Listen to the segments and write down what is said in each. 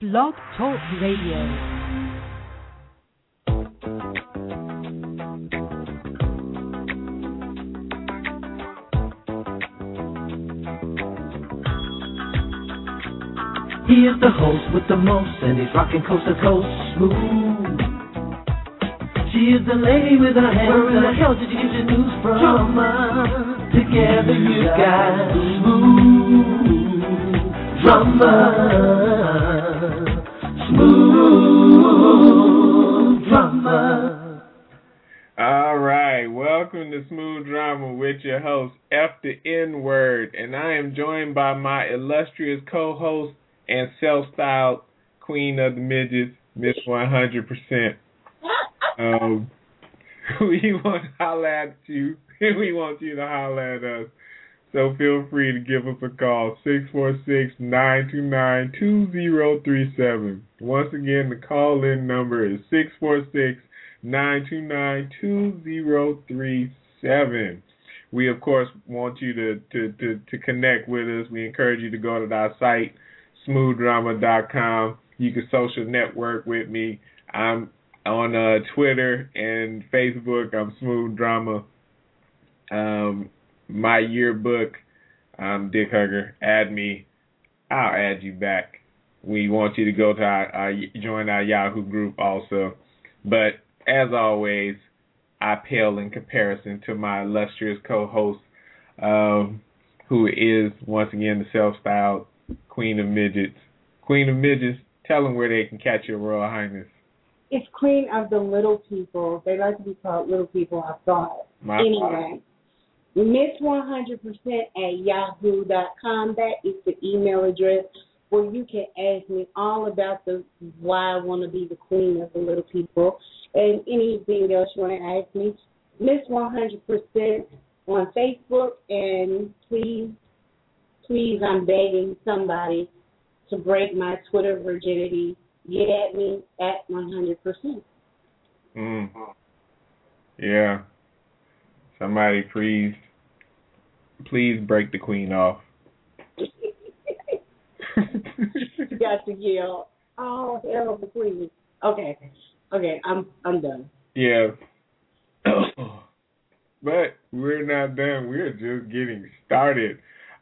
Blog Talk Radio. He is the host with the most, and he's rocking coast to coast smooth. She is the lady with her hands. Where in the hell did you get your news from? Drama. Together you got smooth drama. Smooth drama. All right, welcome to Smooth Drama with your host, F the N-Word, and I am joined by my illustrious co-host and self-styled queen of the midgets, Miss 100%. We want to holler at you, and we want you to holler at us. So feel free to give us a call, 646-929-2037. Once again, the call-in number is 646-929-2037. We, of course, want you to connect with us. We encourage you to go to our site, smoothdrama.com. You can social network with me. I'm on Twitter and Facebook. I'm Smooth Drama. My yearbook, I'm Dick Hugger. Add me. I'll add you back. We want you to go to join our Yahoo group also. But as always, I pale in comparison to my illustrious co-host, who is once again the self-styled Queen of Midgets. Queen of Midgets, tell them where they can catch your Royal Highness. It's Queen of the Little People. They like to be called Little People, I thought. Anyway, Miss 100% at yahoo.com. That is the email address where you can ask me all about why I want to be the Queen of the Little People and anything else you want to ask me. Miss 100% on Facebook, and please, I'm begging somebody to break my Twitter virginity. Get at me at 100%. Yeah. Somebody please break the queen off. You got to yell, oh, hell, the queen. Okay, I'm done. Yeah. But we're not done. We're just getting started.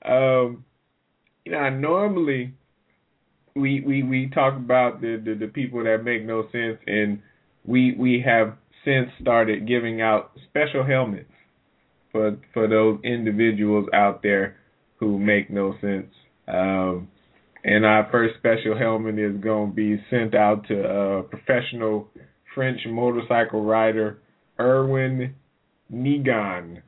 Normally we talk about the people that make no sense, and we have since started giving out special helmets for those individuals out there who make no sense. And our first special helmet is going to be sent out to professional French motorcycle rider Erwin Nigan.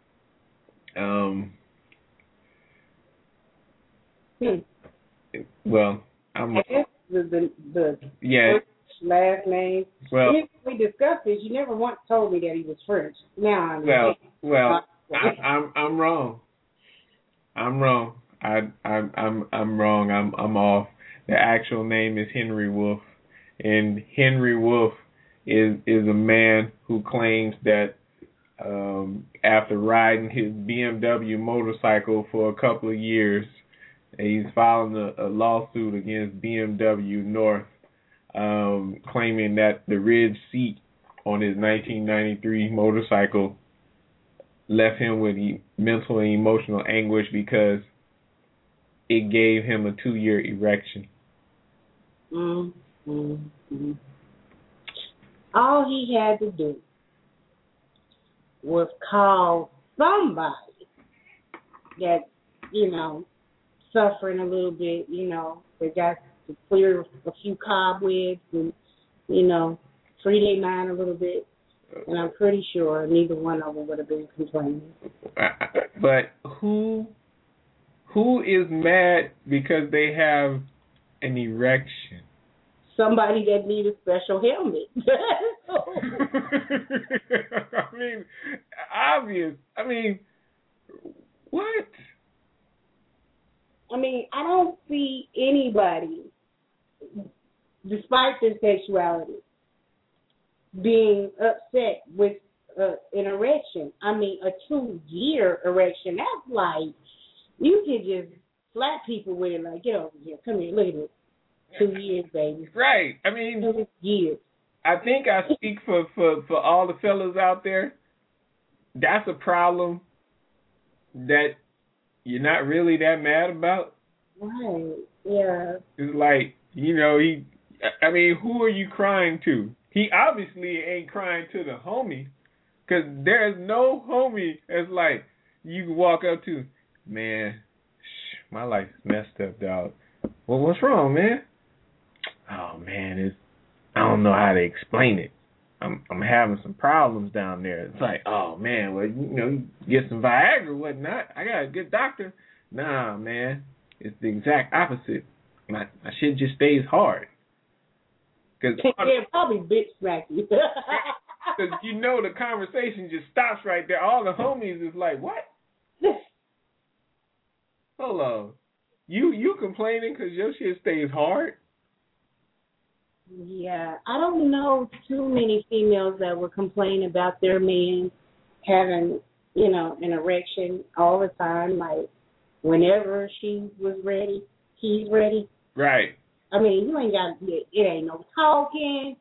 Well, I guess the yeah. last name. Well, we discussed this. You never once told me that he was French. Now I understand. Well, I'm wrong. I'm wrong. I'm wrong. I'm off. The actual name is Henry Wolf, and Henry Wolf is a man who claims that after riding his BMW motorcycle for a couple of years, he's filing a lawsuit against BMW North, claiming that the ridge seat on his 1993 motorcycle left him with mental and emotional anguish because it gave him a 2-year erection. All he had to do was call somebody that, suffering a little bit, they got to clear a few cobwebs and, free their mind a little bit. And I'm pretty sure neither one of them would have been complaining. But who is mad because they have an erection? Somebody that needs a special helmet. I mean, obvious. I mean, what? I mean, I don't see anybody, despite their sexuality, being upset with an erection. I mean, a 2-year erection. That's like, you can just slap people with it, like, get over here, come here, look at this. 2 years, baby. Right. I mean, 2 years. I think I speak for all the fellas out there. That's a problem that you're not really that mad about. Right. Yeah. It's like, who are you crying to? He obviously ain't crying to the homie, because there's no homie that's like, you can walk up to, man, my life's messed up, dog. Well, what's wrong, man? Oh, man, I don't know how to explain it. I'm having some problems down there. It's like, oh, man, well, you get some Viagra or whatnot. I got a good doctor. Nah, man, it's the exact opposite. My shit just stays hard. Probably bitch smack you. Because the conversation just stops right there. All the homies is like, what? Hold on. You complaining because your shit stays hard? Yeah. I don't know too many females that would complain about their man having, an erection all the time. Like, whenever she was ready, he's ready. Right. I mean, you ain't got it ain't no talking,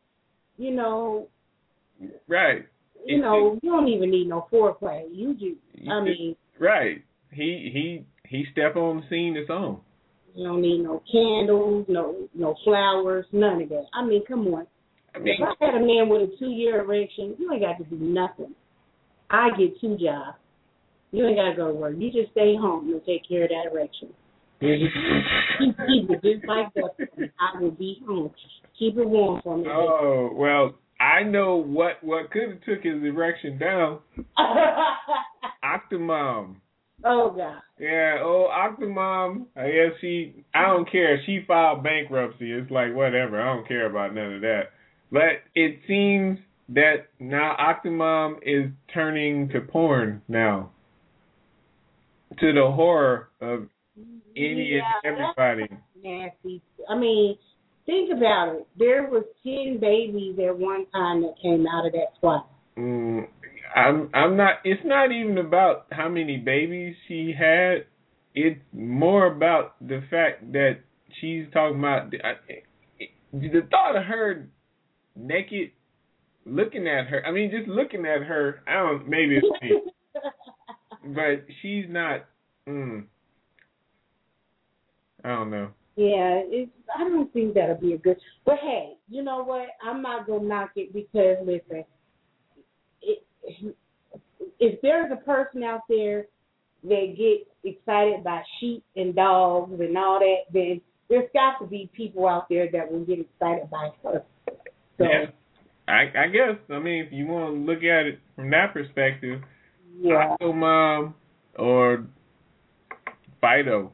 Right. You don't even need no foreplay. Right. He step on the scene its own. You don't need no candles, no flowers, none of that. I mean, come on. If I had a man with a 2-year erection, you ain't got to do nothing. I get 2 jobs. You ain't got to go to work. You just stay home and take care of that erection. Keep it just like that. I will be home. Keep it warm for me. Oh, well, I know what could have took his erection down. Octomom. Oh, God. Yeah, Octomom, I guess I don't care. She filed bankruptcy. It's like, whatever. I don't care about none of that. But it seems that now Octomom is turning to porn now. To the horror of any and everybody. Nasty. I mean, think about it. There was 10 babies at one time that came out of that twat. I'm not. It's not even about how many babies she had. It's more about the fact that she's talking about the thought of her naked, looking at her. I mean, just looking at her. Maybe it's me, but she's not. I don't know. Yeah, I don't think that'll be a good. But hey, you know what? I'm not gonna knock it because listen. If there's a person out there that gets excited by sheep and dogs and all that, then there's got to be people out there that will get excited by her. So, yeah, I guess. I mean, if you want to look at it from that perspective, yeah. Octomom or Fido.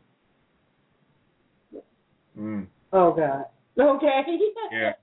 Oh, God. Okay. Yeah.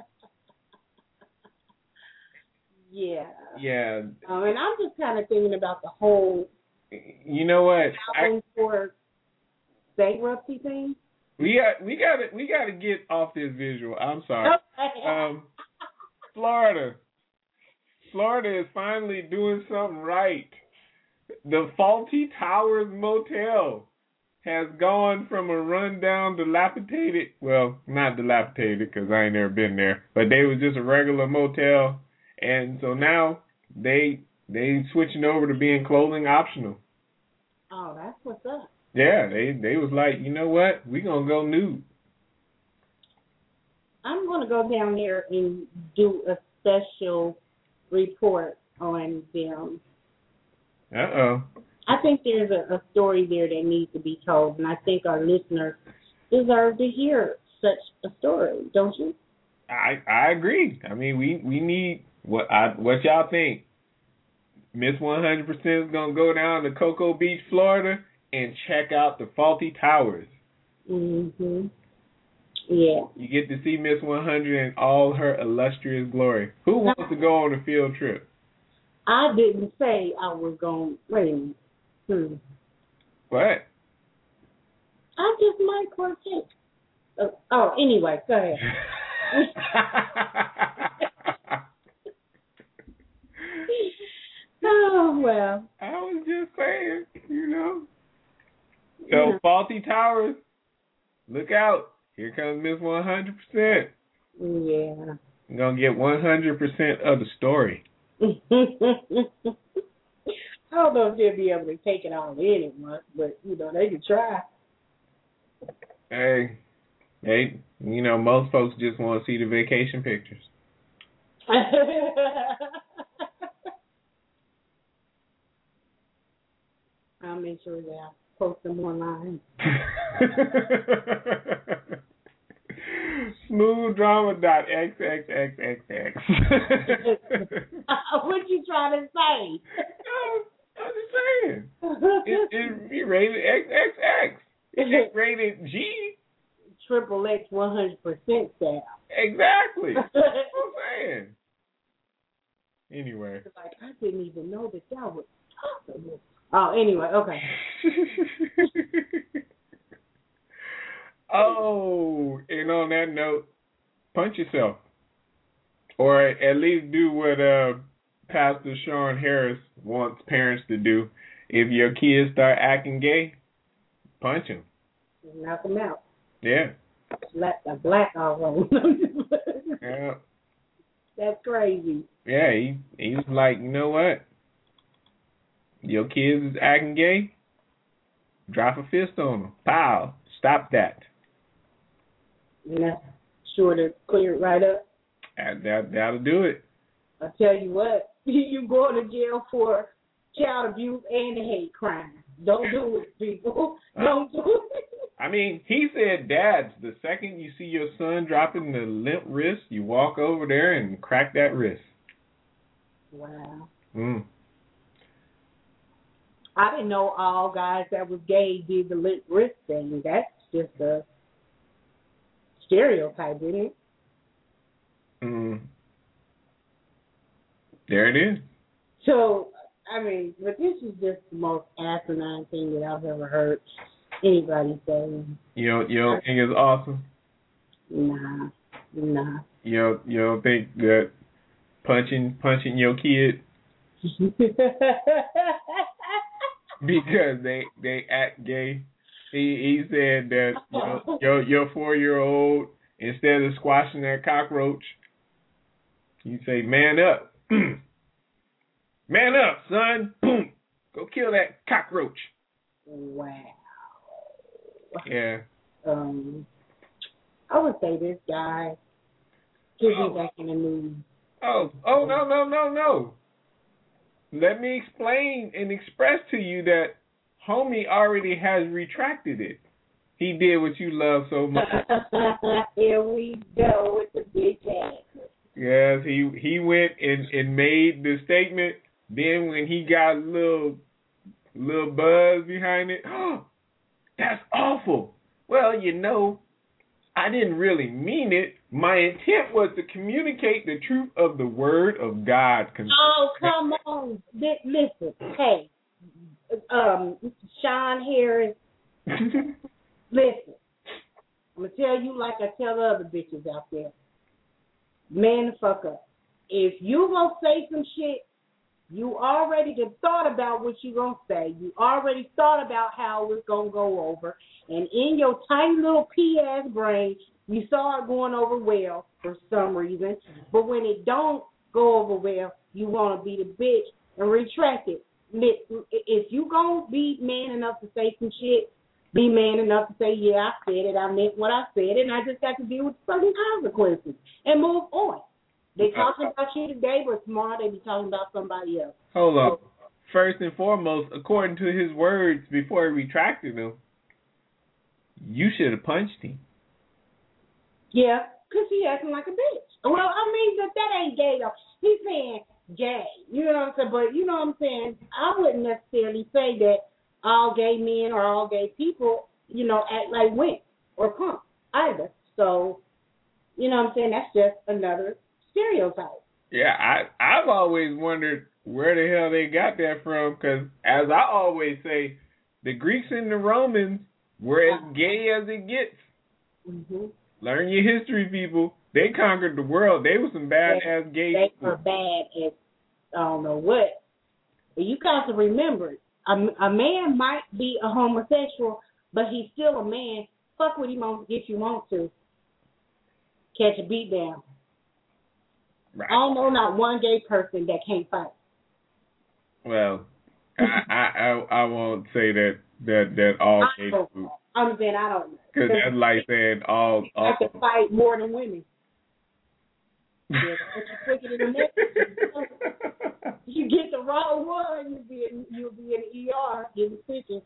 Yeah. Yeah. And I'm just kind of thinking about the whole. You know what? For bankruptcy thing. We got to get off this visual. I'm sorry. Okay. Florida is finally doing something right. The Faulty Towers Motel has gone from a rundown, dilapidated. Well, not dilapidated because I ain't never been there, but they was just a regular motel. And so now they switching over to being clothing optional. Oh, that's what's up. Yeah, they was like, you know what? We gonna go nude. I'm gonna go down there and do a special report on them. I think there's a story there that needs to be told, and I think our listeners deserve to hear such a story, don't you? I agree. I mean, we need what y'all think. Miss 100% is gonna go down to Cocoa Beach, Florida, and check out the Faulty Towers. Mhm. Yeah. You get to see Miss 100 in all her illustrious glory. Who wants to go on a field trip? I didn't say I was going. Wait a minute. What? I just might partake. Anyway, go ahead. Oh, well. I was just saying, So, Faulty Towers, look out. Here comes Miss 100%. Yeah. I'm going to get 100% of the story. I don't know if they'll be able to take it all in at once, but, they can try. Hey, most folks just want to see the vacation pictures. I'll make sure that I post them online. Smoothdrama.xxxxx. What you trying to say? I'm just saying. It rated XXX. It rated G. Triple X 100% staff. Exactly. That's what I'm saying. Anyway. Like, I didn't even know that was possible. Oh, anyway, okay. Oh, and on that note, punch yourself. Or at least do what Pastor Sean Harris wants parents to do. If your kids start acting gay, punch them. Knock them out. Yeah. Slap the black all over them. Yeah. That's crazy. Yeah, he was like, you know what? Your kids is acting gay? Drop a fist on them. Pow. Stop that. And that's sure to clear it right up. That'll do it. I tell you what, you go to jail for child abuse and hate crime. Don't do it, people. Don't do it. I mean, he said, dads, the second you see your son dropping the limp wrist, you walk over there and crack that wrist. Wow. I didn't know all guys that was gay did the limp wrist thing. That's just a stereotype, isn't it? There it is. So, I mean, but this is just the most asinine thing that I've ever heard anybody say. You don't think it's awesome? Nah. You don't think that punching your kid because they act gay? He said that your 4-year-old, instead of squashing that cockroach, you say, man up. Man up, son. Boom. Go kill that cockroach. Wow. Yeah. I would say this guy should be back in the news. Oh, no. Let me explain and express to you that homie already has retracted it. He did what you love so much. Here we go with the big ass. Yes, he went and made the statement. Then when he got a little buzz behind it, oh, that's awful. Well, I didn't really mean it. My intent was to communicate the truth of the word of God. Oh, come on. Listen, hey, Sean Harris, listen. I'm going to tell you like I tell the other bitches out there. Man the fuck up. If you going to say some shit, you already thought about what you going to say. You already thought about how it's going to go over. And in your tiny little pea-ass brain, you saw it going over well for some reason. But when it don't go over well, you want to be the bitch and retract it. If you going to be man enough to say some shit, be man enough to say, yeah, I said it, I meant what I said, and I just got to deal with certain consequences and move on. They talking about you today, but tomorrow they be talking about somebody else. Hold up. First and foremost, according to his words before he retracted them, you should have punched him. Yeah, because he acting like a bitch. Well, I mean, that ain't gay, though. He's saying gay. You know what I'm saying? But you know what I'm saying? I wouldn't necessarily say that all gay men or all gay people, act like wimps or punks either. So, you know what I'm saying? That's just another stereotype. Yeah, I've always wondered where the hell they got that from, because as I always say, the Greeks and the Romans were as gay as it gets. Mm-hmm. Learn your history, people. They conquered the world. They were some bad-ass gay people. They were bad as I don't know what. But you got to remember, a man might be a homosexual, but he's still a man fuck with him if you want to. Catch a beat down. Right. I don't know not one gay person that can't fight. Well, I won't say that all gay people. I'm saying I don't know. Because that's like saying all. I can fight more than women. Yeah, but you quicker than the next. You get the wrong one, you'll be in the ER getting stitches.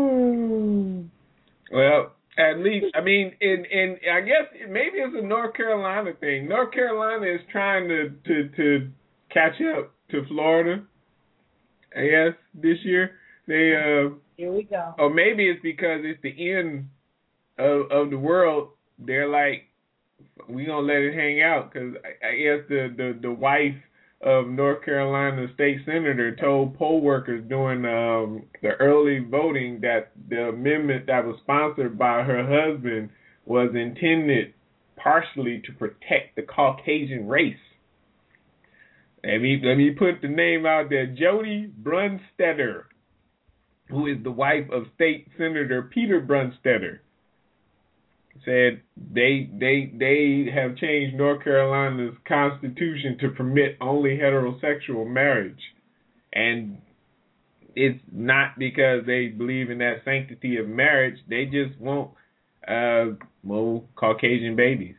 Well, at least I mean, in I guess maybe it's a North Carolina thing. North Carolina is trying to catch up to Florida. I guess this year they here we go. Or maybe it's because it's the end of the world. They're like, we gonna let it hang out, because I guess the wife of North Carolina state senator told poll workers during the early voting that the amendment that was sponsored by her husband was intended partially to protect the Caucasian race. Let me put the name out there. Jody Brunstetter, who is the wife of state senator Peter Brunstetter, said they have changed North Carolina's constitution to permit only heterosexual marriage. And it's not because they believe in that sanctity of marriage. They just want more Caucasian babies.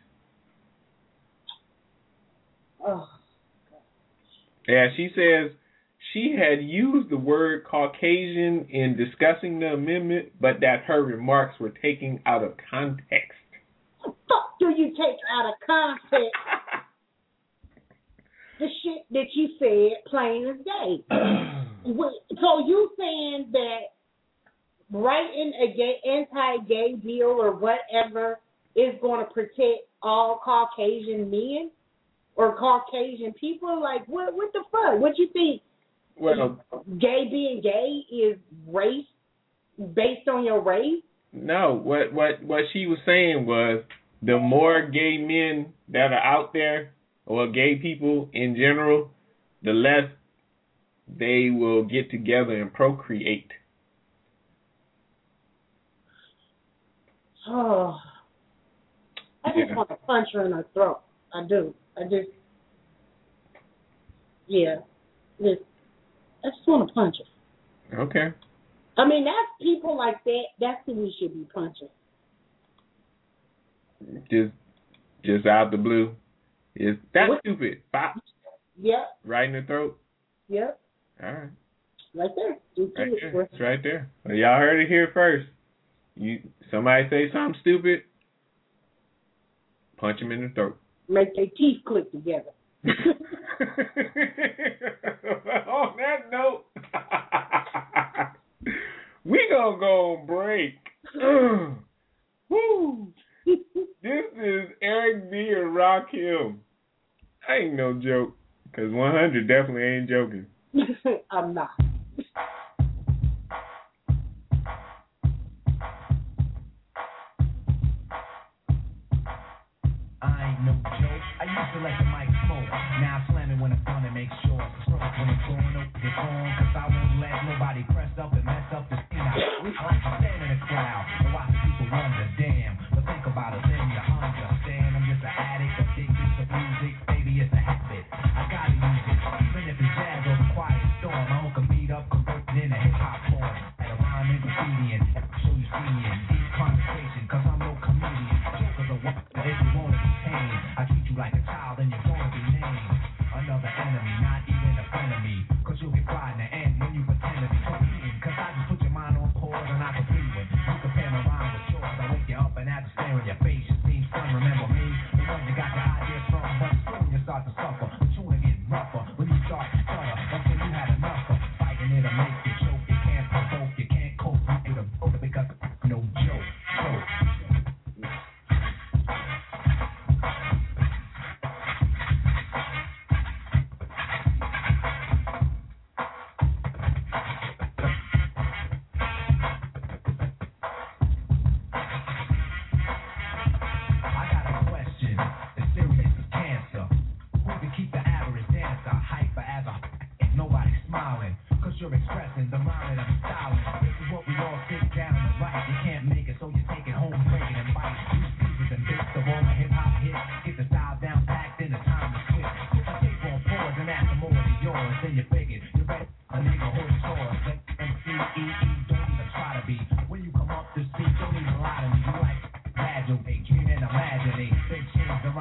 Oh. Yeah, she says she had used the word Caucasian in discussing the amendment, but that her remarks were taken out of context. What the fuck do you take out of context? The shit that you said, plain as day. So you saying that writing a anti-gay bill or whatever is going to protect all Caucasian men or Caucasian people? Like, what the fuck? What you think? Well, gay being gay is race, based on your race? No, what she was saying was the more gay men that are out there, or gay people in general, the less they will get together and procreate. Oh, I just want to punch her in her throat. I do. I just want to punch her. Okay. I mean, that's people like that. That's who we should be punching. Just out the blue. That's stupid. Pop. Yep. Right in the throat. Yep. All right. Right there. Right there. It's right there. Well, y'all heard it here first. Somebody say something stupid, punch him in the throat. Make their teeth click together. On that note, we gonna go on break. Woo! This is Eric B. and Rakim. I ain't no joke, because 100 definitely ain't joking. I'm not. I ain't no joke. I used to let the mic smoke. Now I slam it when it's done and make sure it's stroke when it's going up, it's on. Cause I won't let nobody press up and mess up the scene. I like to stand in the crowd and watch the people wonder, damn. But think about it, then you understand. I'm just an addict, addicted to music. Baby, it's a habit. I gotta use it. Even if it's jazz or the quiet storm, I hook a beat up, convert it into hip-hop form. At a rhyme and graffiti and show you seeing deep conversation. Cause I'm no comedian. Jokers are what if you wanna be tame. I treat you like a child and you're gonna be named another enemy, not even a friend of me. Cause you'll get fried in the end when you pretend to be competing. Cause I just put your mind on pause and I complete one. You compare my rhyme with yours. I wake you up and have to stare in your face. You seem fun, remember me? The one you got your ideas from, but soon you start to suffer. But you wanna get rougher when you start to stutter. That's when you had enough of fighting it or make you choke. You can't provoke, you can't cope with a book because no joke. You're expressing the mind that I'm styling. This is what we all sit down and write. You can't make it, so you take it home, break it.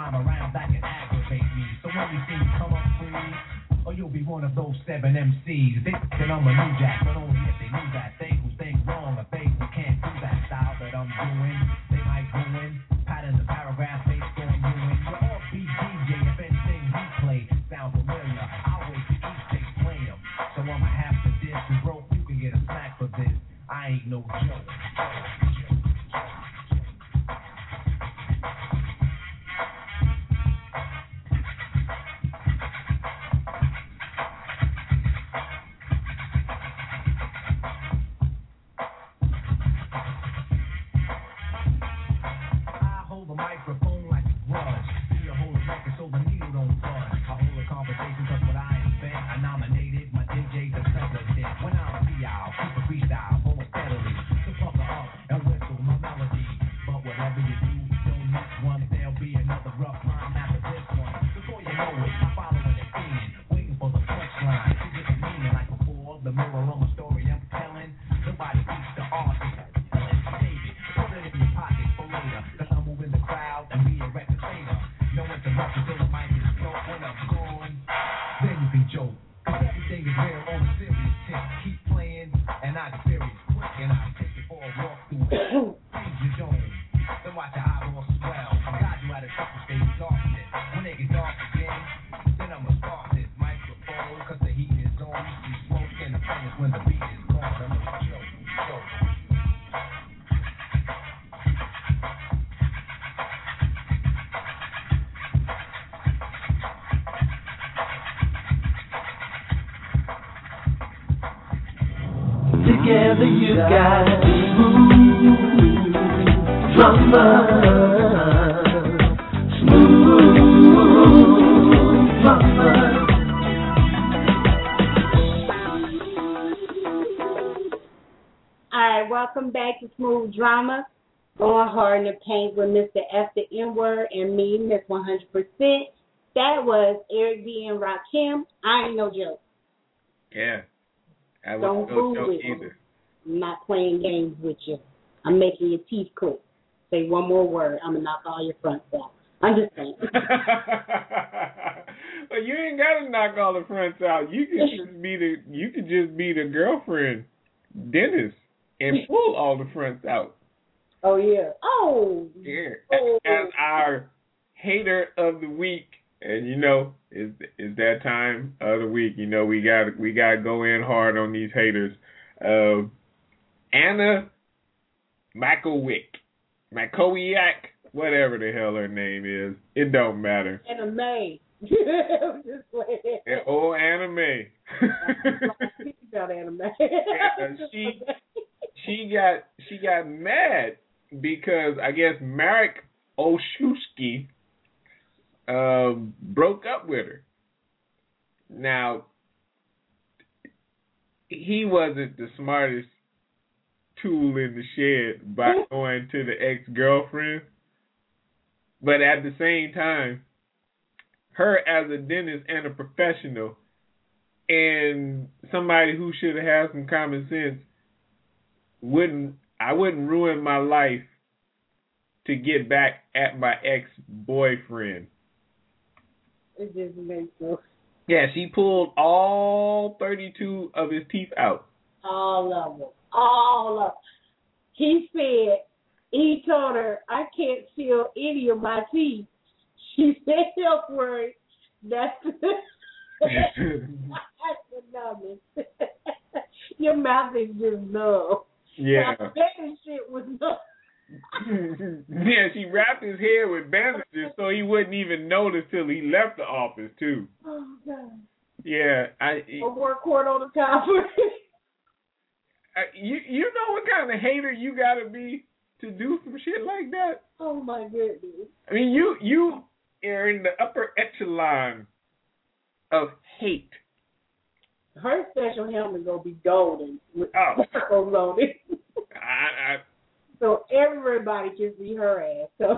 rhyme around that can aggravate me. So when you see me come up free, or you'll be one of those 7 MCs. They thinking I'm a new jack, but only if they knew that. They who think wrong or they who can't do that style that I'm doing. They might ruin, pattern the paragraph based on ruin. You're all beat DJ if anything we play sounds familiar. I'll wait till each day play 'em. So I'ma have to diss and broke. You can get a snack for this. I ain't no joke. Together you got smooth drama, smooth drama. All right, welcome back to Smooth Drama. Going hard in the paint with Mr. F the N-word and me, Miss 100%. That was Eric B. and Rakim. I ain't no joke. Yeah. I Don't no fool with me. either. I'm not playing games with you. I'm making your teeth click. Say one more word, I'm going to knock all your fronts out. I'm just saying. Well, you ain't got to knock all the fronts out. You could just be the girlfriend, Dennis, and pull all the fronts out. Oh, yeah. Oh. Yeah. Oh. As our hater of the week. And it's that time of the week. We got to go in hard on these haters. Anna Makowiak, whatever the hell her name is, it don't matter. Anna May. Oh, Anna May. About Anna May. She got mad because I guess Marek Olszewski broke up with her. Now, he wasn't the smartest tool in the shed by going to the ex-girlfriend, but at the same time, her as a dentist and a professional and somebody who should have had some common sense, I wouldn't ruin my life to get back at my ex-boyfriend. It just makes no. Yeah, she pulled all 32 of his teeth out. All of them. He said, he told her, I can't feel any of my teeth. She said, don't worry. That's the numbness. Your mouth is just numb. Yeah. That shit was numb. Yeah, she wrapped his hair with bandages so he wouldn't even notice till he left the office too. Oh God. Yeah, a work cord on the top. You know what kind of hater you gotta be to do some shit like that? Oh my goodness. I mean, you are in the upper echelon of hate. Her special helmet gonna be golden with loaded. So everybody can see her ass. So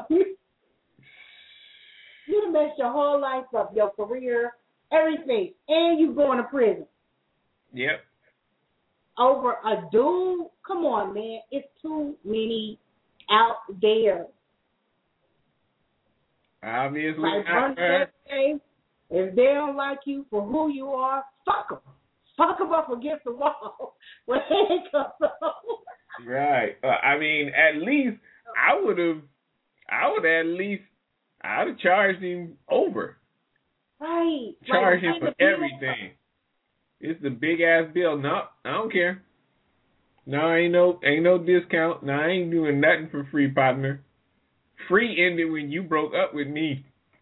you done messed your whole life up, your career, everything, and you going to prison. Yep. Over a dude? Come on, man. It's too many out there. Obviously Like not. if they don't like you for who you are, fuck them. Fuck them up against the wall when they come home. Right. I mean, at least I'd have charged him over. Right. Charge him for everything. It's the big ass bill. No, I don't care. No, ain't no discount. No, I ain't doing nothing for free, partner. Free ended when you broke up with me.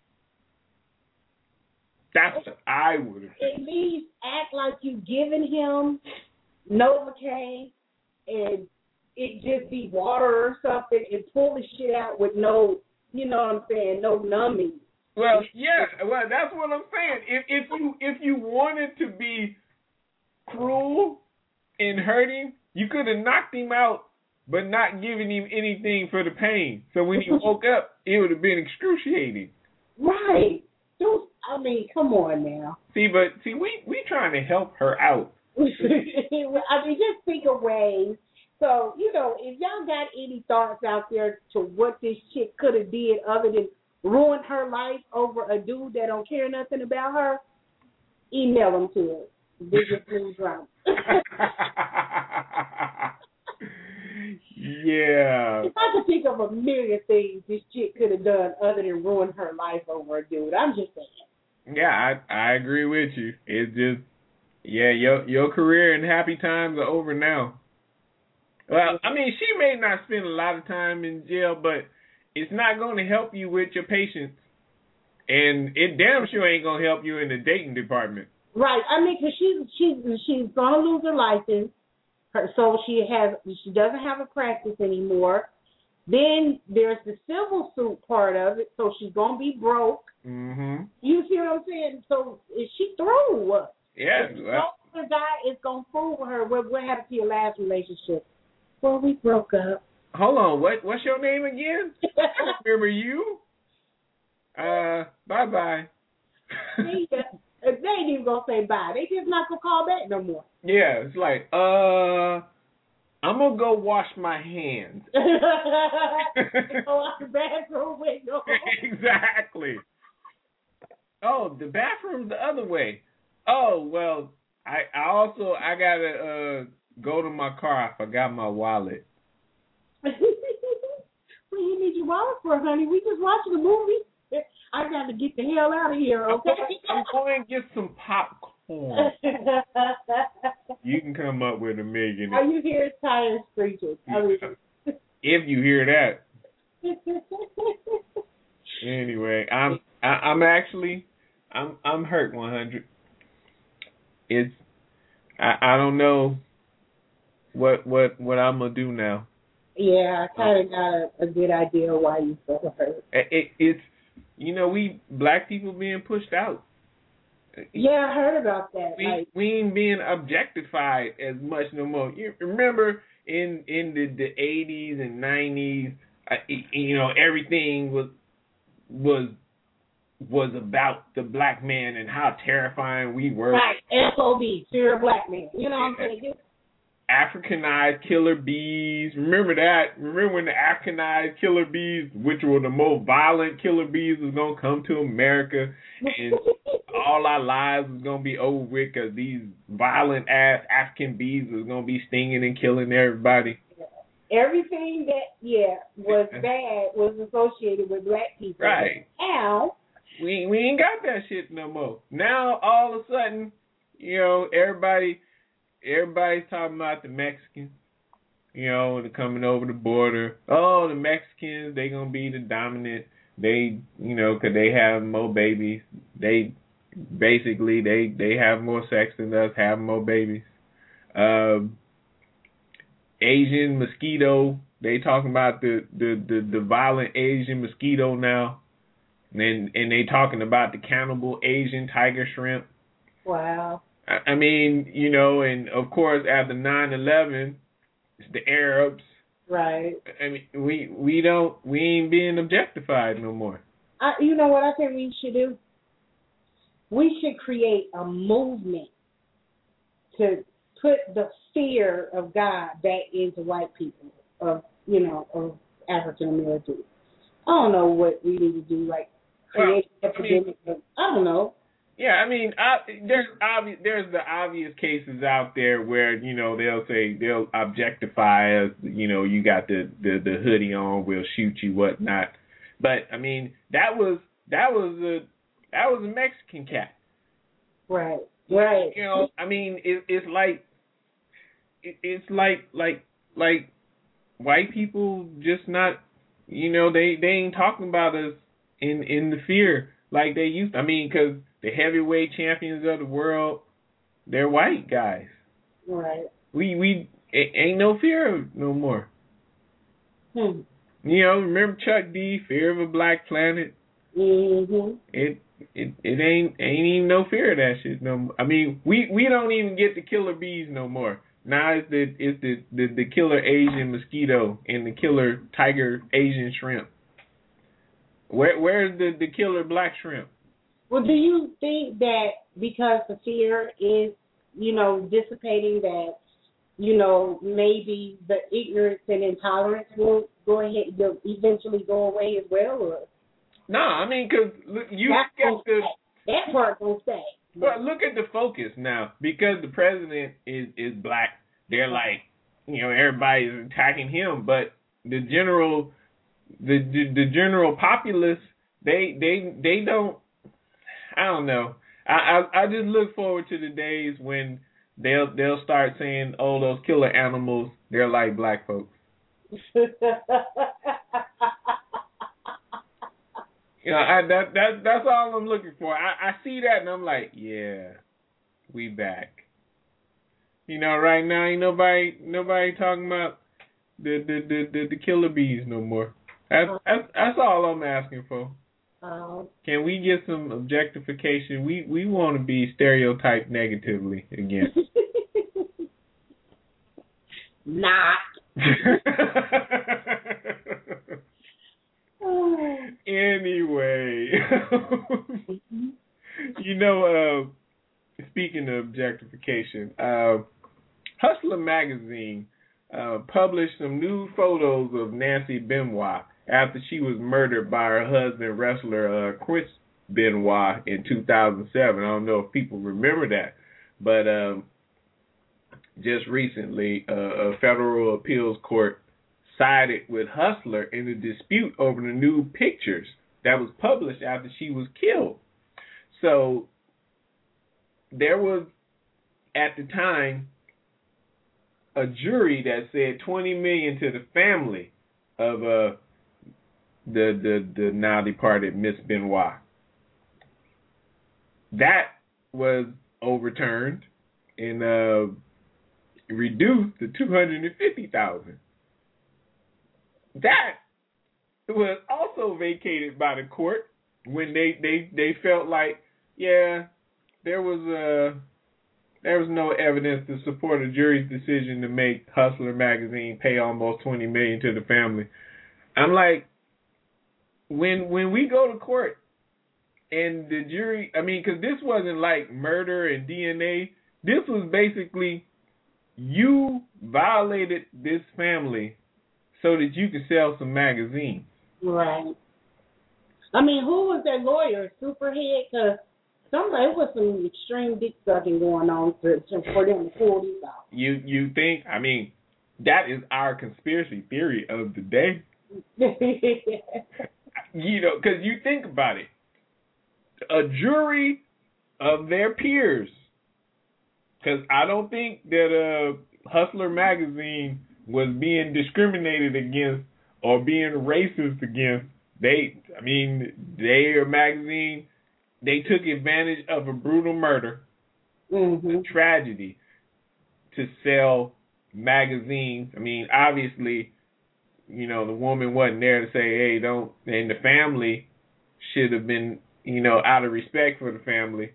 That's what I would have done. At least act like you giving him Novocaine and it just be water or something and pull the shit out with no, you know what I'm saying, no numbing. Well, yeah, that's what I'm saying. If you wanted to be cruel and hurting, you could have knocked him out, but not given him anything for the pain. So when he woke up, it would have been excruciating. Right. I mean, come on now. See, we trying to help her out. I mean, just think of ways. So, you know, if y'all got any thoughts out there to what this chick could have did other than ruin her life over a dude that don't care nothing about her, email them to us. Biggest Blue Drama. Yeah. If I could think of a million things this chick could have done other than ruin her life over a dude, I'm just saying. Yeah, I agree with you. It's just, yeah, your career and happy times are over now. Well, I mean, she may not spend a lot of time in jail, but it's not going to help you with your patience. And it damn sure ain't going to help you in the dating department. Right. I mean, because she's going to lose her license, so she doesn't have a practice anymore. Then there's the civil suit part of it, so she's going to be broke. Mm-hmm. You see what I'm saying? So is she through? Yeah. The guy is going to fool with her. What happened to your last relationship? Well, we broke up. Hold on. What's your name again? I remember you. Bye-bye. They ain't even going to say bye. They just not going to call back no more. Yeah, it's like, I'm going to go wash my hands. Go out the bathroom window. Exactly. Oh, the bathroom's the other way. Oh, well, I got to go to my car. I forgot my wallet. What you need your wallet for, honey? We just watching a movie. I got to get the hell out of here, okay? I'm going to get some popcorn. You can come up with $1 million. Are you hear tires screeching? If you hear that. Anyway, I'm hurt 100. I don't know what I'm gonna do now. Yeah, I kind of got a good idea why you so hurt. It's we black people being pushed out. Yeah, I heard about that. We ain't being objectified as much no more. You remember in the 80s and 90s, everything was about the black man and how terrifying we were. Right, FOB, fear of black man. You know what I'm saying? Africanized killer bees. Remember that? Remember when the Africanized killer bees, which were the most violent killer bees, was going to come to America and all our lives was going to be over with because these violent-ass African bees was going to be stinging and killing everybody. Everything that, was bad was associated with black people. Right. Now, we ain't got that shit no more. Now, all of a sudden, everybody's talking about the Mexicans, they're coming over the border. Oh, the Mexicans, they going to be the dominant. They, because they have more babies. They have more sex than us, have more babies. Asian mosquito, they talking about the violent Asian mosquito now. And they talking about the cannibal Asian tiger shrimp. Wow. I mean, and of course after 9/11, it's the Arabs. Right. I mean, we ain't being objectified no more. You know what I think we should do? We should create a movement to put the fear of God back into white people, of African Americans. I don't know what we need to do, like create epidemic. I don't know. Yeah, I mean, there's the obvious cases out there where they'll objectify us. You got the hoodie on, we'll shoot you, whatnot. But I mean, that was a Mexican cat. Right. I mean, it's like white people just not, they ain't talking about us in the fear like they used to. I mean, because the heavyweight champions of the world, they're white guys. Right. We ain't no fear no more. Remember Chuck D, Fear of a Black Planet? Mm-hmm. It ain't even no fear of that shit no more. I mean, we don't even get the killer bees no more. Now it's the killer Asian mosquito and the killer tiger Asian shrimp. Where's the killer black shrimp? Well, do you think that because the fear is, dissipating, that, maybe the ignorance and intolerance will eventually go away as well? Or? No, I mean, because that part will stay. But look at the focus now. Because the president is black, they're like, everybody's attacking him. But the general populace, they don't. I don't know. I just look forward to the days when they'll start saying, "Oh, those killer animals, they're like black folks." That's all I'm looking for. I see that and I'm like, yeah, we back. Right now ain't nobody talking about the killer bees no more. That's all I'm asking for. Can we get some objectification? We want to be stereotyped negatively again. Not. Anyway, speaking of objectification, Hustler magazine published some new photos of Nancy Benoit after she was murdered by her husband, wrestler Chris Benoit, in 2007. I don't know if people remember that, but just recently, a federal appeals court sided with Hustler in a dispute over the new pictures that was published after she was killed. So there was, at the time, a jury that said $20 million to the family of the now departed Miss Benoit. That was overturned and reduced to $250,000. That was also vacated by the court when they felt like, yeah, there was no evidence to support a jury's decision to make Hustler magazine pay almost $20 million to the family. I'm like, when we go to court and the jury, I mean, because this wasn't like murder and DNA. This was basically you violated this family so that you could sell some magazines. Right. I mean, who was that lawyer? Superhead? Because somebody, it was some extreme dick sucking going on for them to pull these out. You think? I mean, that is our conspiracy theory of the day. Because you think about it. A jury of their peers. Because I don't think that Hustler magazine was being discriminated against or being racist against. Their magazine, they took advantage of a brutal murder, a tragedy, to sell magazines. I mean, obviously, the woman wasn't there to say, hey, don't, and the family should have been, out of respect for the family,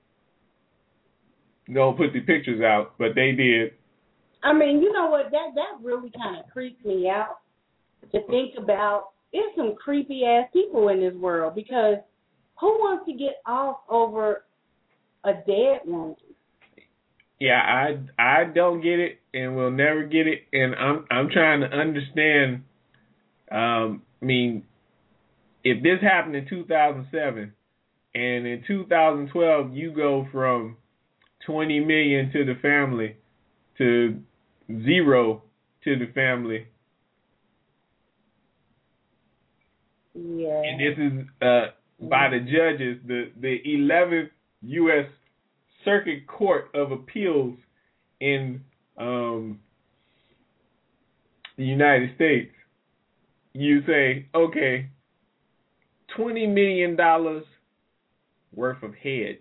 don't put the pictures out, but they did. I mean, you know what, that really kind of creeps me out to think about. There's some creepy ass people in this world, because who wants to get off over a dead woman? Yeah, I don't get it, and will never get it, and I'm trying to understand. if this happened in 2007, and in 2012 you go from 20 million to the family to 0 to the family. Yeah. And this is by the judges, the 11th U.S. Circuit Court of Appeals in the United States. You say, okay, $20 million worth of head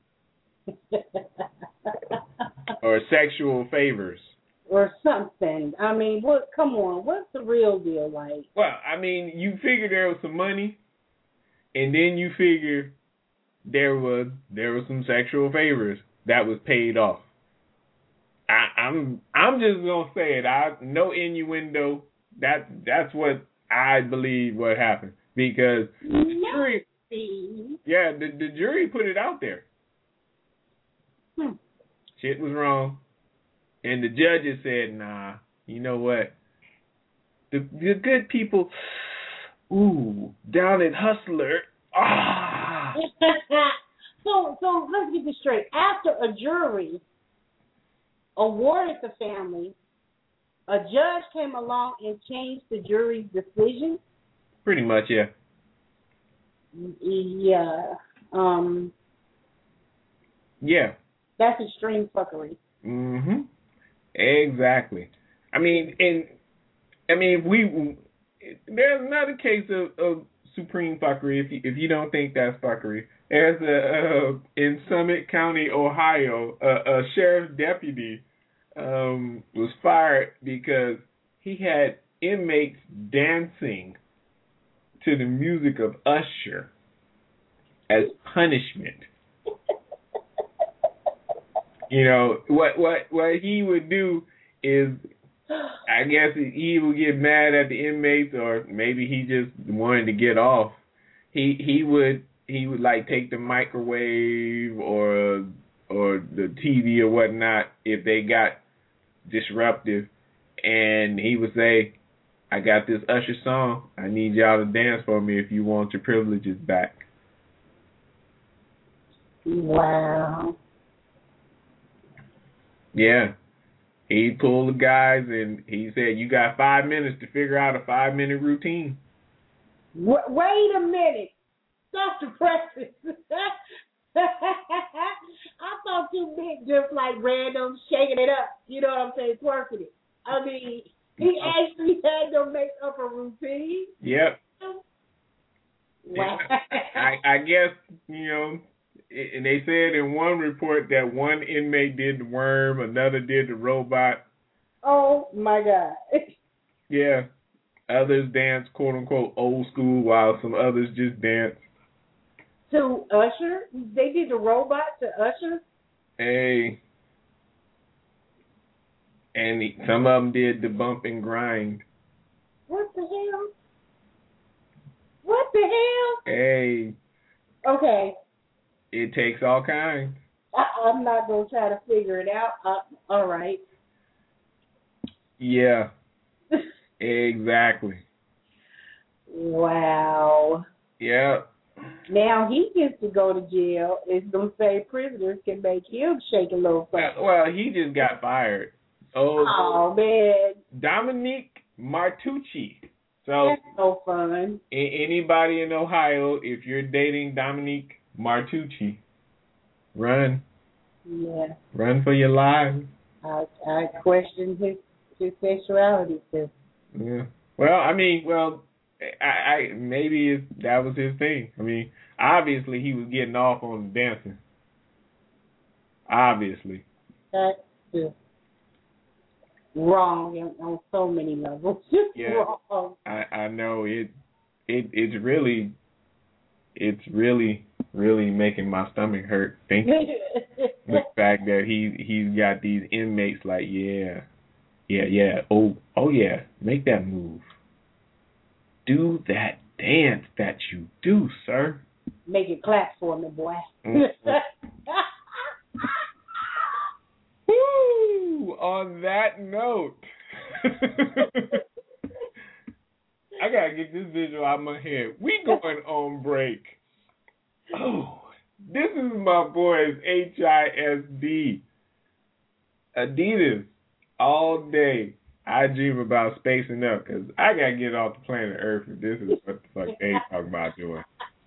or sexual favors. Or something. I mean, what? Come on, what's the real deal like? Well, I mean, you figure there was some money, and then you figure there was some sexual favors that was paid off. I'm just gonna say it. No innuendo. That's what I believe what happened, because the jury. Yeah, the jury put it out there. Shit was wrong. And the judges said, nah, you know what? The good people, down at Hustler, So let's get this straight. After a jury awarded the family, a judge came along and changed the jury's decision? Pretty much, yeah. Yeah. Yeah. That's extreme fuckery. Mm-hmm. Exactly. I mean, there's another case of supreme fuckery. If you don't think that's fuckery, there's in Summit County, Ohio, a sheriff's deputy was fired because he had inmates dancing to the music of Usher as punishment. You know, what he would do is, I guess he would get mad at the inmates, or maybe he just wanted to get off. He would like take the microwave or the TV or whatnot if they got disruptive, and he would say, I got this Usher song. I need y'all to dance for me if you want your privileges back. Wow. Yeah. He pulled the guys and he said, you got 5 minutes to figure out a 5-minute routine. Wait a minute. Dr. Precious. I thought you meant just like random shaking it up. You know what I'm saying? Twerking it. I mean, he actually had to make up a routine. Yep. Wow. I guess, you know, and they said in one report that one inmate did the worm, another did the robot. Oh, my God. Yeah. Others dance, quote unquote, old school, while some others just dance. To Usher? They did the robot to Usher? Hey. And some of them did the bump and grind. What the hell? What the hell? Hey. Okay. It takes all kinds. I'm not going to try to figure it out. All right. Yeah. Exactly. Wow. Yeah. Now he gets to go to jail. It's them same prisoners can make him shake a little funny. Well, he just got fired. Oh man. Dominique Martucci. So that's so fun. Anybody in Ohio, if you're dating Dominique Martucci, run. Yeah. Run for your lives. I question his sexuality too. Yeah. Well, I mean, I maybe that was his thing. I mean, obviously he was getting off on the dancing. Obviously. That's just wrong on so many levels. Just yeah. Wrong. I know it's really making my stomach hurt thinking the fact that he's got these inmates like yeah, oh yeah, make that move. Do that dance that you do, sir. Make it clap for me, boy. Woo! On that note, I gotta get this visual out of my head. We going on break. Oh, this is my boys HISD. Adidas. All day. I dream about spacing up because I gotta get off the planet Earth if this is what the fuck they talk about doing.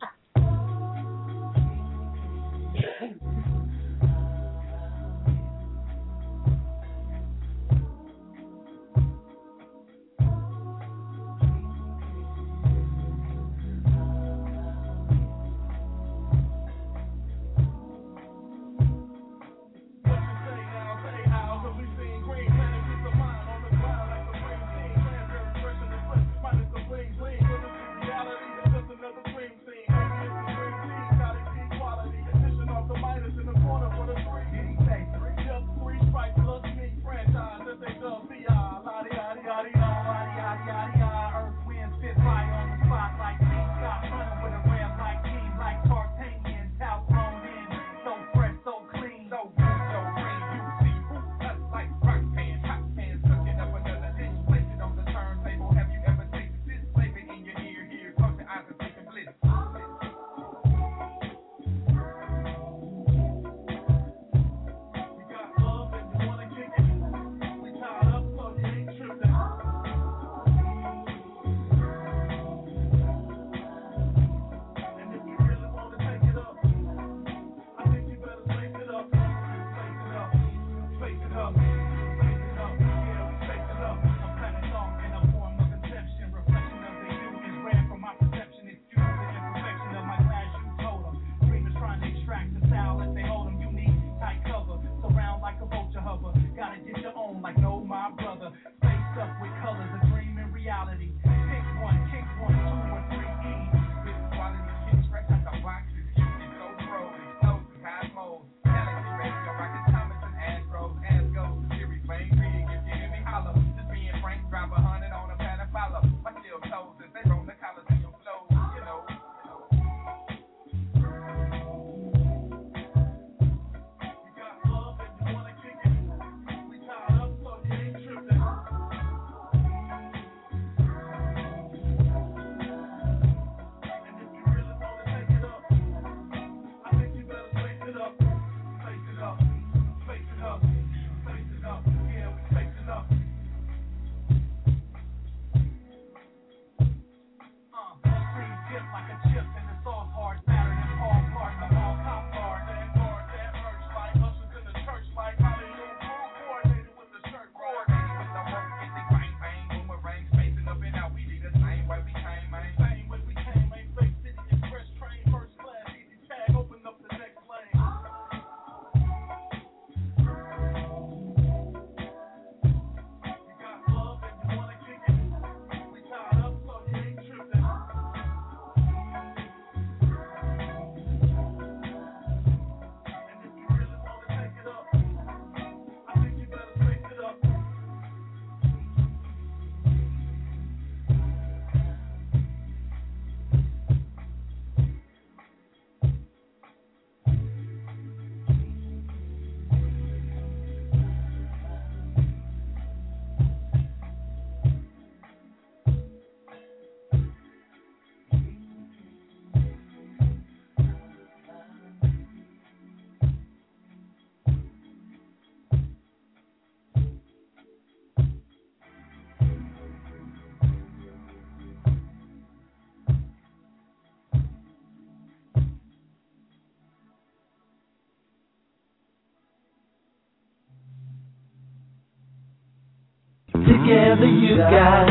Together you got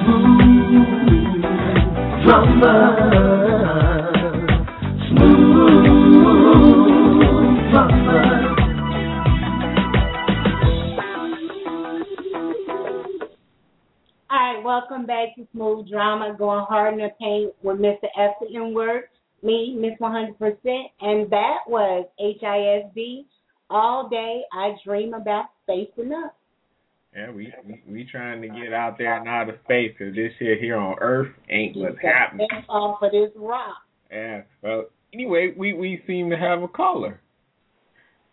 smooth drummer, smooth drummer. All right, welcome back to Smooth Drama, going hard in the paint with Mr. F.N. Word, me, Miss 100%, and that was HISD. All day I dream about spacing up. Yeah, we trying to get out there and out of space because this shit here on Earth ain't what's happening. That's off of this rock. Yeah. Well, anyway, we seem to have a caller.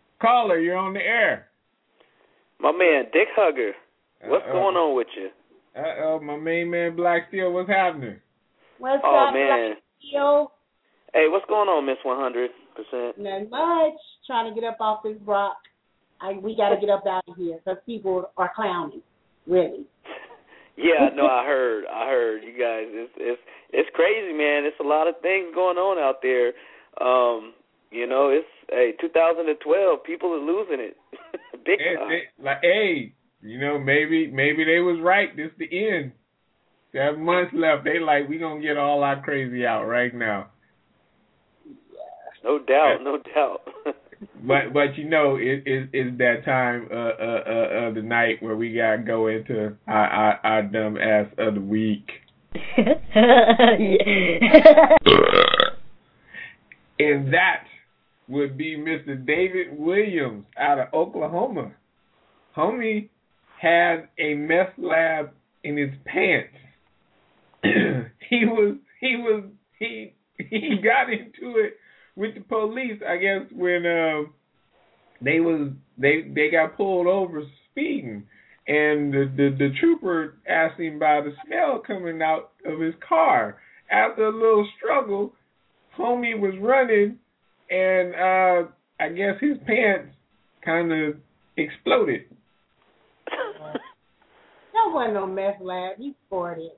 Caller, you're on the air. My man, Dick Hugger. What's going on with you? My main man Black Steel, what's happening? What's up, man. Black Steel? Hey, what's going on, Miss 100%? Not much. Trying to get up off this rock. We got to get up out of here because people are clowning, really. Yeah, no, I heard you guys. It's crazy, man. It's a lot of things going on out there. You know, it's 2012. People are losing it. Big time. You know, maybe they was right. This the end. 7 months left. They like, we gonna get all our crazy out right now. No doubt, no doubt. But you know, it's that time of the night where we gotta go into our dumb ass of the week. And that would be Mr. David Williams out of Oklahoma. Homie had a meth lab in his pants. he got into it with the police, I guess, when they got pulled over speeding, and the trooper asked him about the smell coming out of his car. After a little struggle, homie was running, and I guess his pants kind of exploded. That wasn't no meth lab. He sported.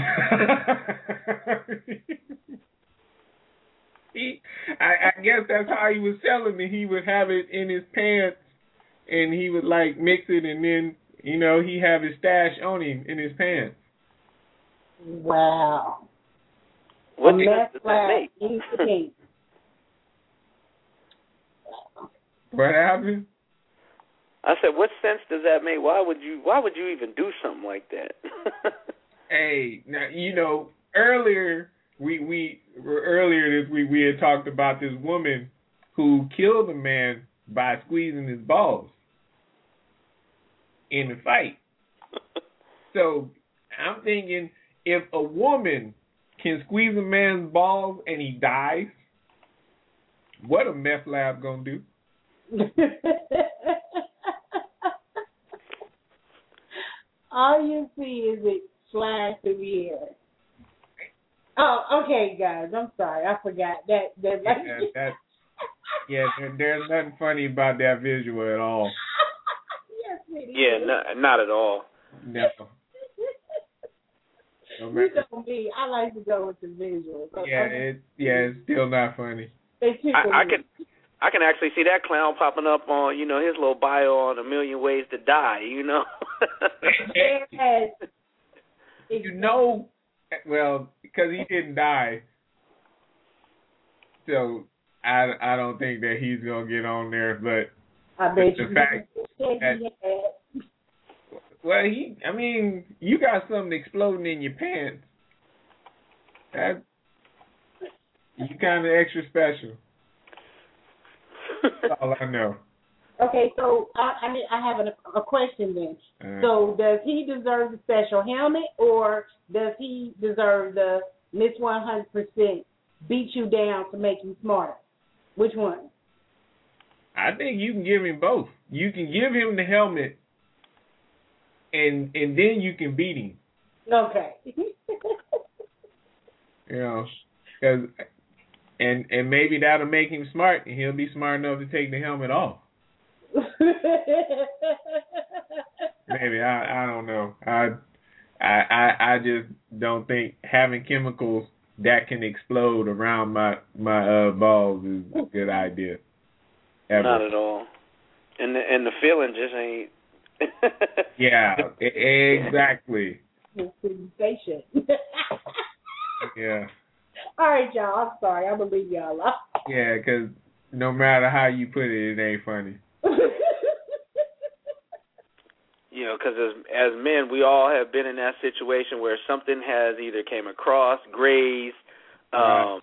I guess that's how he was selling it. He would have it in his pants, and he would like mix it, and then he have his stash on him in his pants. Wow. What meth lab in the pants. What happened? I said, what sense does that make? Why would you even do something like that? Hey, now earlier earlier this week we had talked about this woman who killed a man by squeezing his balls in a fight. So I'm thinking, if a woman can squeeze a man's balls and he dies, what a meth lab gonna do? All you see is it fly through the air. Oh, okay, guys. I'm sorry. I forgot that. There's nothing funny about that visual at all. Yes, it is. Yeah, not at all. No. You know me. I like to go with the visual. It's still not funny. I can actually see that clown popping up on, his little bio on A Million Ways to Die, Yes. Well, because he didn't die, so I don't think that he's gonna get on there. But I bet the fact well, you got something exploding in your pants. That you kind of extra special. That's all I know. Okay, so I have a question then. So does he deserve the special helmet, or does he deserve the Miss 100% beat you down to make you smarter? Which one? I think you can give him both. You can give him the helmet, and then you can beat him. Okay. Because and maybe that'll make him smart, and he'll be smart enough to take the helmet off. Maybe I don't know. I just don't think having chemicals that can explode around my balls is a good idea. Ever. Not at all. And the feeling just ain't. Yeah, exactly. Sensation. Yeah. All right, y'all. I'm sorry. I'm gonna leave y'all alone. Yeah, because no matter how you put it, it ain't funny. Because as men, we all have been in that situation where something has either came across, grazed, right.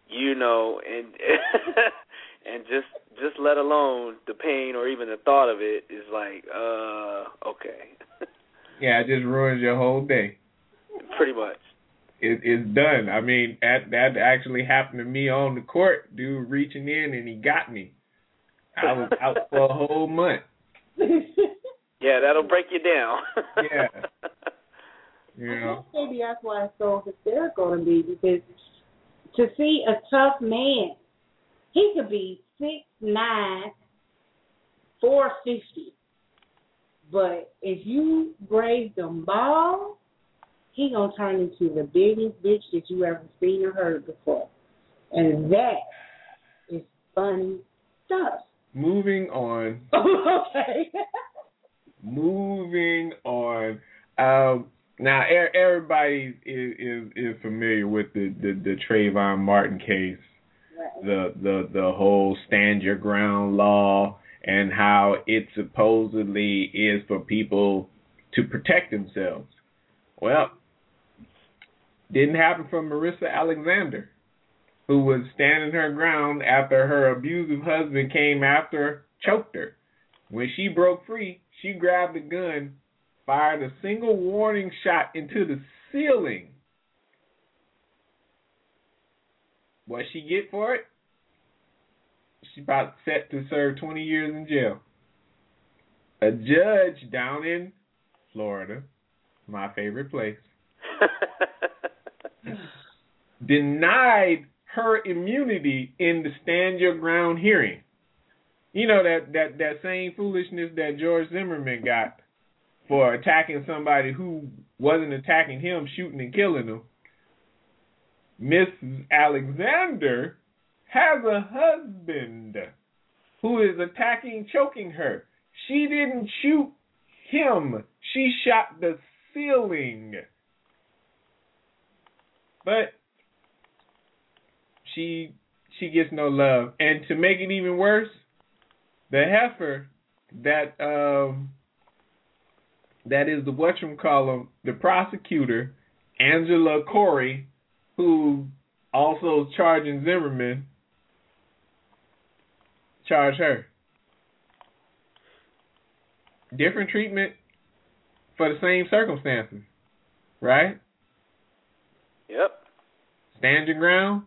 And just let alone the pain or even the thought of it is like, okay. Yeah, it just ruins your whole day. Pretty much. It's done. I mean, that actually happened to me on the court. Dude reaching in and he got me. I was out for a whole month. Yeah, that'll break you down. Yeah. You know? Maybe that's why it's so hysterical to me, because to see a tough man, he could be 6'9", 450, but if you graze them balls, he gonna turn into the biggest bitch that you ever seen or heard before, and that is funny stuff. Moving on. Okay. Moving on. Now everybody is familiar with the Trayvon Martin case, right. the whole stand your ground law, and how it supposedly is for people to protect themselves. Well, didn't happen for Marissa Alexander, who was standing her ground after her abusive husband came after her, choked her. When she broke free, she grabbed a gun, fired a single warning shot into the ceiling. What she get for it? She's about set to serve 20 years in jail. A judge down in Florida, my favorite place, denied her immunity in the stand your ground hearing. You know that same foolishness that George Zimmerman got for attacking somebody who wasn't attacking him, shooting and killing him. Mrs. Alexander has a husband who is attacking, choking her. She didn't shoot him. She shot the ceiling. But she gets no love. And to make it even worse, the heifer that is the whatchamacallem, the prosecutor, Angela Corey, who also is charging Zimmerman, charge her. Different treatment for the same circumstances, right? Yep. Stand your ground.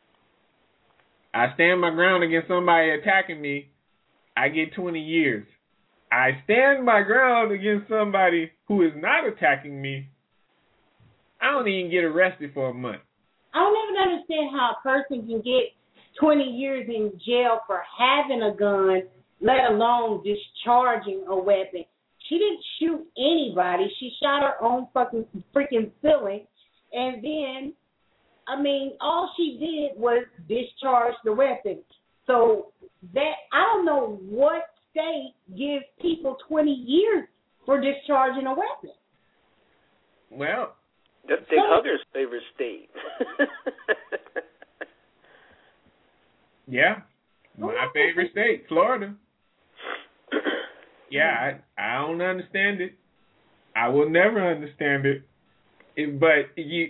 I stand my ground against somebody attacking me, I get 20 years. I stand my ground against somebody who is not attacking me, I don't even get arrested for a month. I don't even understand how a person can get 20 years in jail for having a gun, let alone discharging a weapon. She didn't shoot anybody. She shot her own freaking ceiling. And then, I mean, all she did was discharge the weapon. So that, I don't know what state gives people 20 years for discharging a weapon. Well, that's Dick Hugger's favorite state. Yeah, my favorite state, Florida. Yeah, I don't understand it. I will never understand it. But you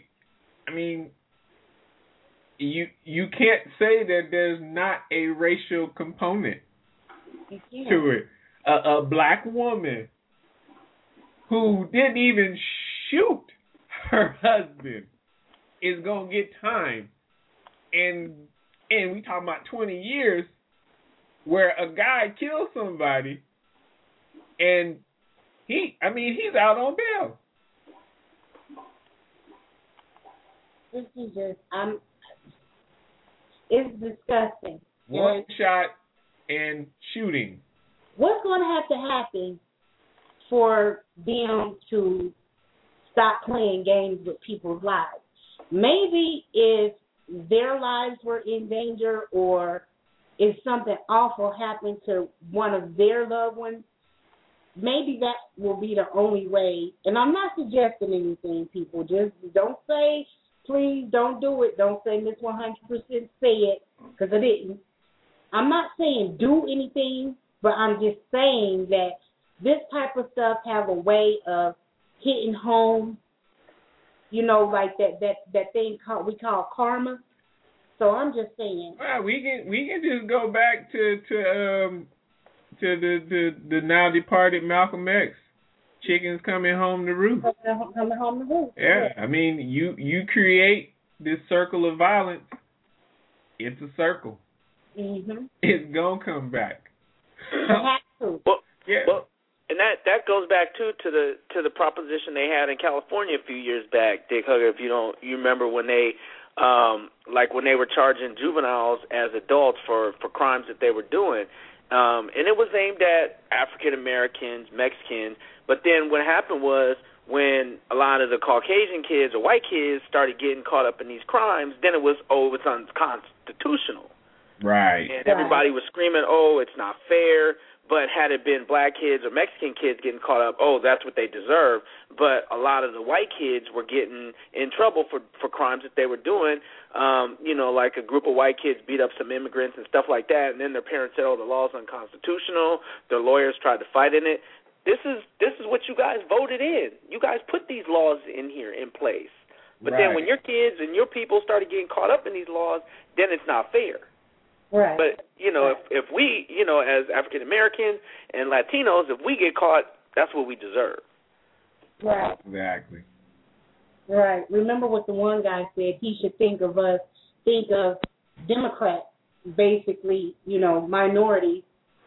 can't say that there's not a racial component to it. A black woman who didn't even shoot her husband is gonna get time, and we talking about 20 years where a guy killed somebody, and he's out on bail. This is just, it's disgusting. One shot and shooting. What's going to have to happen for them to stop playing games with people's lives? Maybe if their lives were in danger, or if something awful happened to one of their loved ones, maybe that will be the only way. And I'm not suggesting anything, people. Just don't say, please don't do it. Don't say Miss 100% say it, because I didn't. I'm not saying do anything, but I'm just saying that this type of stuff have a way of hitting home, like that thing we call karma. So I'm just saying. Well, we can just go back to the now departed Malcolm X. Chickens coming home to roost. Coming home to roost. Yeah, I mean, you create this circle of violence. It's a circle. Mm-hmm. It's gonna come back. It has to. Well, And that goes back to the proposition they had in California a few years back, Dick Hugger. If you remember when they when they were charging juveniles as adults for crimes that they were doing, and it was aimed at African Americans, Mexicans. But then what happened was when a lot of the Caucasian kids or white kids started getting caught up in these crimes, then it was it's unconstitutional. Right. And everybody was screaming, "Oh, it's not fair." But had it been black kids or Mexican kids getting caught up, that's what they deserve. But a lot of the white kids were getting in trouble for crimes that they were doing. Like a group of white kids beat up some immigrants and stuff like that, and then their parents said, "Oh, the law's unconstitutional." Their lawyers tried to fight in it. This is what you guys voted in. You guys put these laws in here in place. But then when your kids and your people started getting caught up in these laws, then it's not fair. Right. But, if we, as African Americans and Latinos, if we get caught, that's what we deserve. Right. Exactly. Right. Remember what the one guy said, he should think of Democrats, basically, minorities,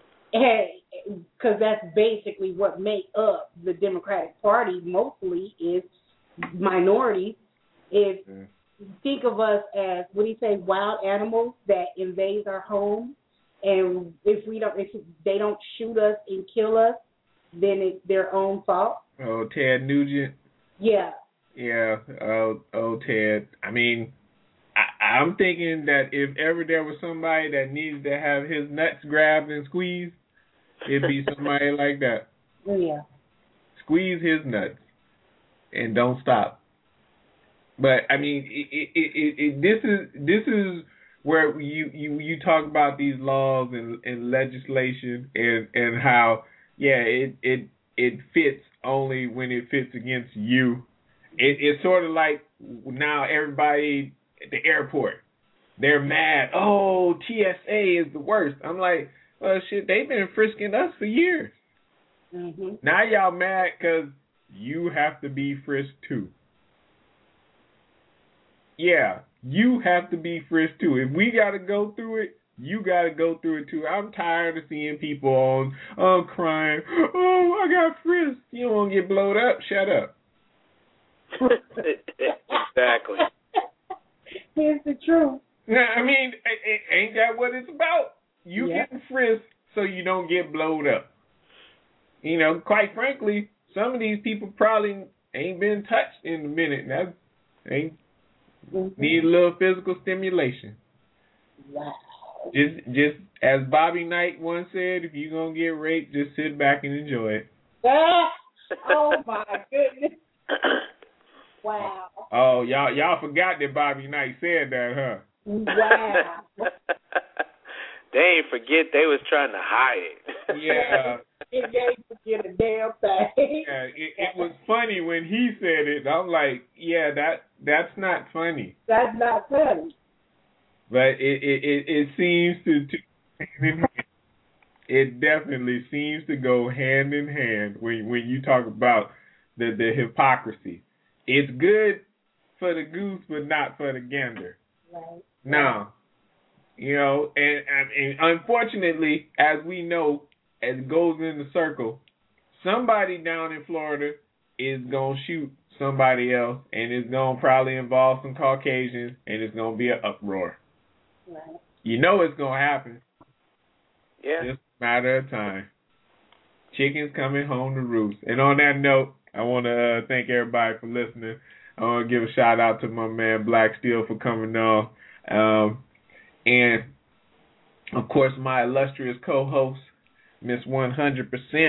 because that's basically what make up the Democratic Party mostly is minorities. Think of us as, what do you say, wild animals that invade our home, and if they don't shoot us and kill us, then it's their own fault. Oh, Ted Nugent. Yeah. Yeah. Oh, Ted. I mean, I'm thinking that if ever there was somebody that needed to have his nuts grabbed and squeezed, it'd be somebody like that. Yeah. Squeeze his nuts and don't stop. But I mean, this is where you talk about these laws and legislation and how it fits only when it fits against you. It's sort of like now everybody at the airport, they're mad. Oh, TSA is the worst. I'm like, well, shit, they've been frisking us for years. Mm-hmm. Now y'all mad because you have to be frisked too. Yeah, you have to be frisked too. If we got to go through it, you got to go through it too. I'm tired of seeing people crying, "Oh, I got frisked." You don't want to get blowed up. Shut up. Exactly. Here's the truth. I mean, ain't that what it's about? You getting frisked so you don't get blowed up. Quite frankly, some of these people probably ain't been touched in a minute. That ain't. Need a little physical stimulation. Wow. Just as Bobby Knight once said, if you're gonna get raped, just sit back and enjoy it. Oh my goodness. Wow. Oh, y'all forgot that Bobby Knight said that, huh? Wow. They ain't forget they was trying to hide it. Yeah. It ain't forget a damn thing. Yeah, it was funny when he said it. I'm like, yeah, that's not funny. That's not funny. But it seems to it definitely seems to go hand in hand when you talk about the hypocrisy. It's good for the goose, but not for the gander. Right. Now, and unfortunately, as we know, as it goes in the circle, somebody down in Florida is going to shoot somebody else, and it's going to probably involve some Caucasians, and it's going to be an uproar. Right. It's going to happen. Yeah. Just a matter of time. Chickens coming home to roost. And on that note, I want to thank everybody for listening. I want to give a shout out to my man Black Steel for coming on. And, of course, my illustrious co-host, Miss 100%,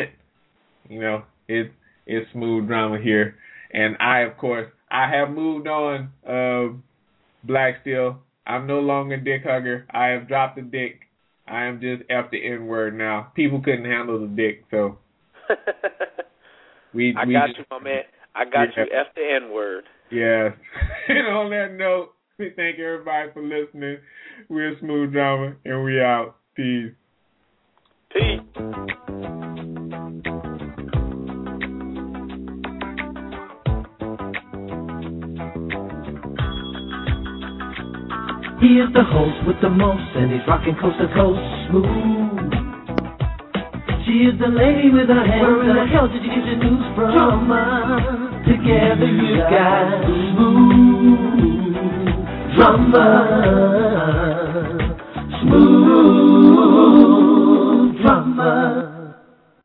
it's Smooth Drama here. And I have moved on, Black Steel. I'm no longer Dick Hugger. I have dropped the dick. I am just F the N-word now. People couldn't handle the dick, so. I got you, my man. I got you, F the N-word. Yes. And on that note, we thank everybody for listening. We're Smooth Drama, and we out. Peace. Peace. He is the host with the most, and he's rocking coast to coast smooth. She She is the lady with her hands. Where in the hell did you get your news from? Drama. Together you got smooth drama.